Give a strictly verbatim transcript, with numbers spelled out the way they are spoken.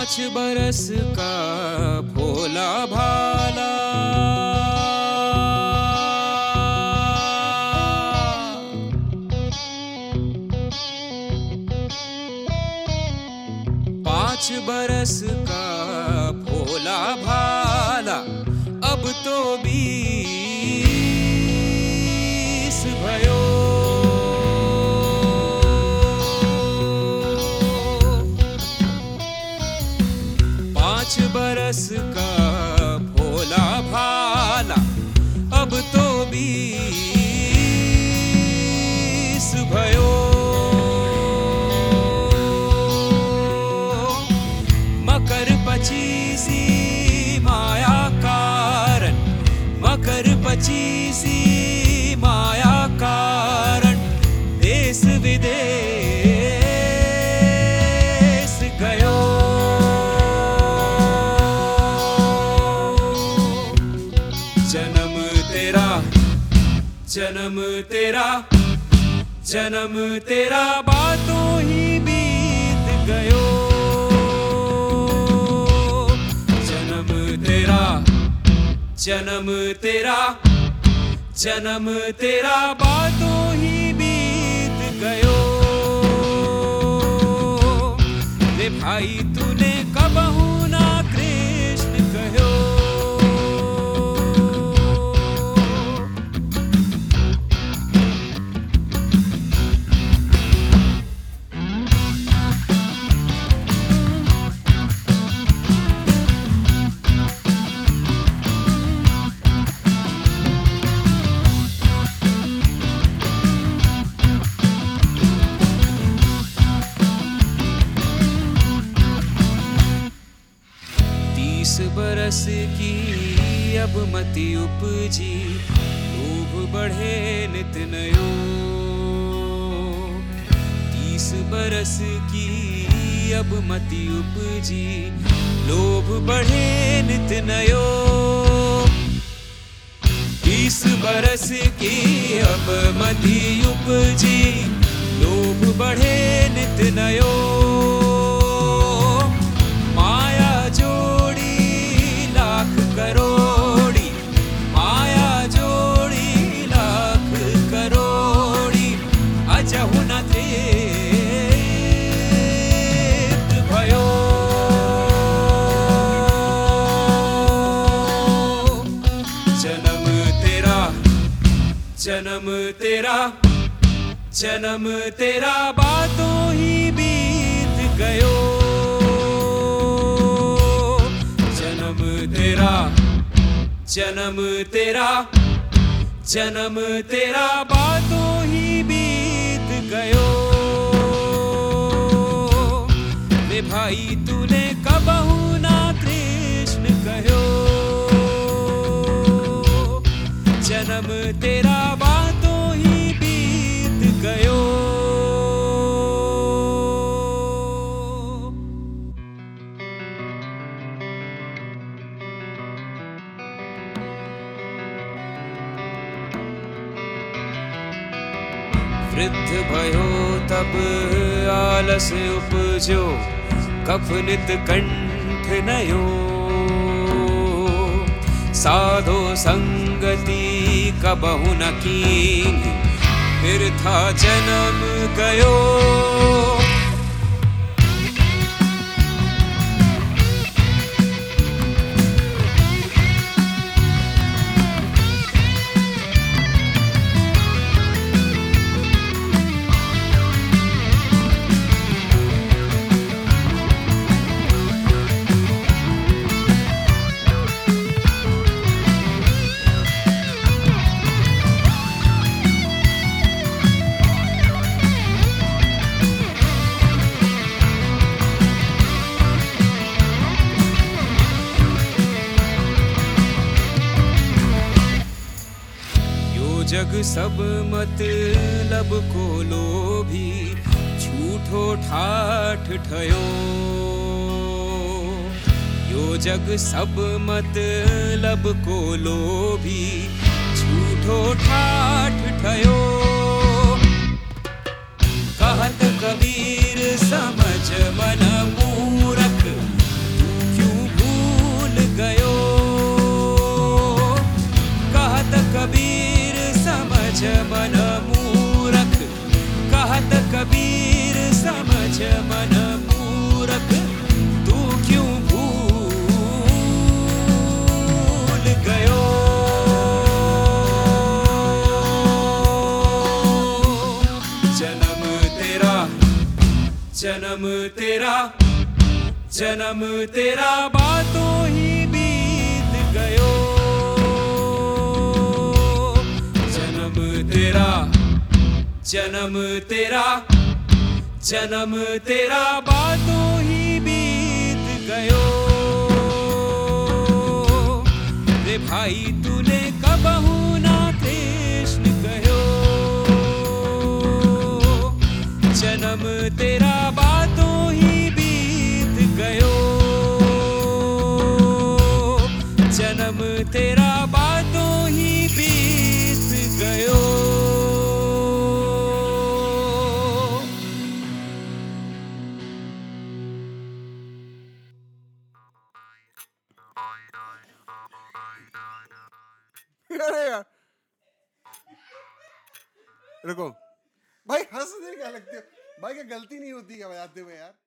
पाँच बरस का भोला भाला, पाँच बरस का भोला भाला, अब तो बीस भयो। पाँच बरस का भोला भाला, अब तो बीस भयो। मकर पचीसी माया कारण, मकर पचीसी माया कारण, देश विदेश गयो। जन्म तेरा, जन्म तेरा, जन्म तेरा बातों ही बीत गयो। जन्म तेरा, जन्म तेरा, जन्म तेरा बातों ही बीत गयो। रे भाई तूने कबहू ना कृष्ण कहो। तीस बरस की अब मति उपजी, लोभ बढ़े नित नयो। तीस बरस की अब मति उपजी, लोभ बढ़े नित नयो। तीस बरस की अब मति उपजी, लोभ बढ़े नित नयो। माया जोड़ी लाख करोड़ी, माया जोड़ी लाख करोड़ी, अजहु न तृप्त भयो। जन्म तेरा, जन्म तेरा, जन्म तेरा बातों ही बीत गयो। जन्म तेरा, जन्म तेरा, जन्म तेरा बातों ही बीत गयो। रे भाई तूने कबहू ना कृष्ण कहो। जन्म तेरा बातों ही बीत गयो। वृद्ध भयो तब आलस उपजो, कफ नित कंठ नयो। साधो संगति कबहु न कीन्ही, बिरथा जन्म गयो। जग सब मतलब को लोभी, झूठो ठाठ ठयो। यो जग सब मतलब को लोभी, झूठो ठाठ ठयो। कहत कबीर समझ मन मूरख, जन्म तेरा जन्म तेरा बातों ही बीत गयो जन्म तेरा जन्म तेरा जन्म तेरा बातों ही बीत गयो रे भाई तूने कबहू ना कृष्ण कहो जन्म तेरा बातों ही बीत गयो जन्म तेरा बातों ही बीत गयो अरे यार रुको भाई, हंसने क्या लगते हो भाई? क्या गलती नहीं होती क्या बजाते हुए यार?